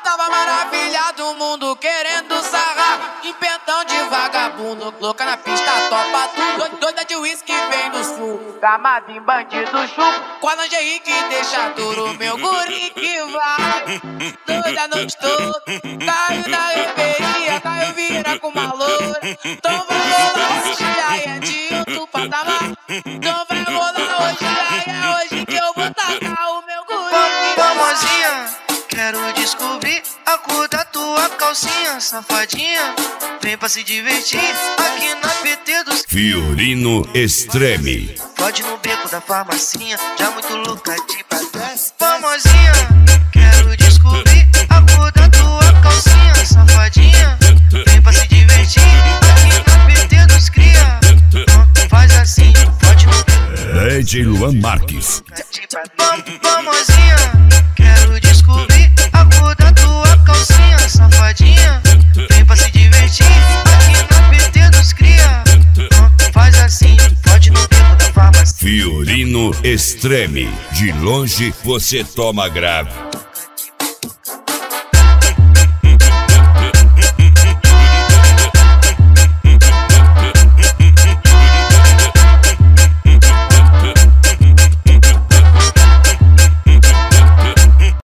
tava maravilhado, o mundo querendo sarrar. Empentão de vagabundo, louca na pista, topa tudo. Doida de uísque vem do sul, camada em bandido chulo. Com a lingerie que deixa duro, meu guri que vai. Doida a noite toda, caiu na reveria, caiu vira com uma loura. Então vai rolar hoje, aí é de outro patamar. Então vai rolar hoje, aí é hoje que eu vou tacar o meu guri. Famosinha, quero descobrir a cor da tua calcinha, safadinha. Vem pra se divertir aqui na PT dos Fiorino Extreme. Pode no beco da farmacinha, já muito louca de pra trás. Famosinha, quero descobrir a cor da tua calcinha, safadinha. Vem pra se divertir aqui na PT dos cria. Faz assim, pode no beco. DJ Luan Marques. Famosinha, quero descobrir a cor da tua calcinha, safadinha. Vem pra se divertir aqui na PT dos cria. Faz assim, pode no beco da farmácia. Fiorino Extreme. De longe você toma grave.